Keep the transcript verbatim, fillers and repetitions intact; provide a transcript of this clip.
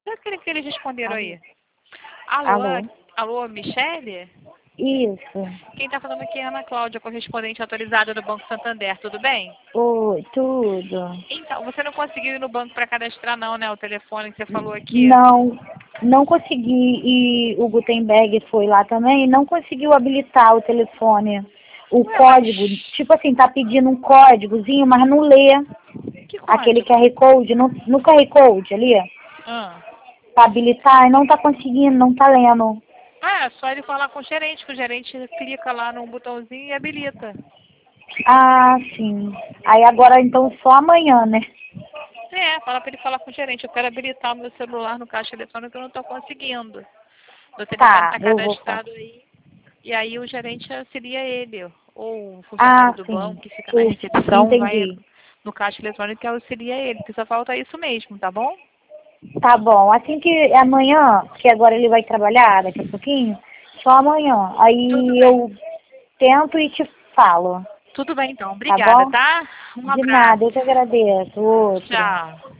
Eu queria que eles responderam Alô? aí. Alô, Alô? alô, Michele? Isso. Quem tá falando aqui é a Ana Cláudia, correspondente autorizada do Banco Santander, tudo bem? Oi, tudo. Então, você não conseguiu ir no banco para cadastrar não, né? O telefone que você falou aqui. Não, não consegui. E o Gutenberg foi lá também e não conseguiu habilitar o telefone. O Ué, mas código, tipo assim, tá pedindo um códigozinho, mas não lê. que Aquele código? Q R Code, no, no Q R Code ali, Ah. pra habilitar, e não tá conseguindo, não tá lendo. Ah, é só ele falar com o gerente, que o gerente clica lá num botãozinho e habilita. Ah, sim. Aí agora então só amanhã, né? É, fala para ele falar com o gerente. Eu quero habilitar o meu celular no caixa eletrônico, eu não estou conseguindo. O telefone Tá, está eu vou falar. cadastrado aí. E aí o gerente seria ele. Ou um funcionário Ah, do sim. banco que fica na Eu recepção, vai entendi. no caixa eletrônico que auxilia ele. Que só falta isso mesmo, tá bom? Tá bom. Assim que é amanhã, que agora ele vai trabalhar daqui a pouquinho, só amanhã. Tudo Aí bem. eu tento e te falo. Tudo bem então. Tá Obrigada, bom? tá? Um De abraço. nada, eu que agradeço. Outro. Tchau.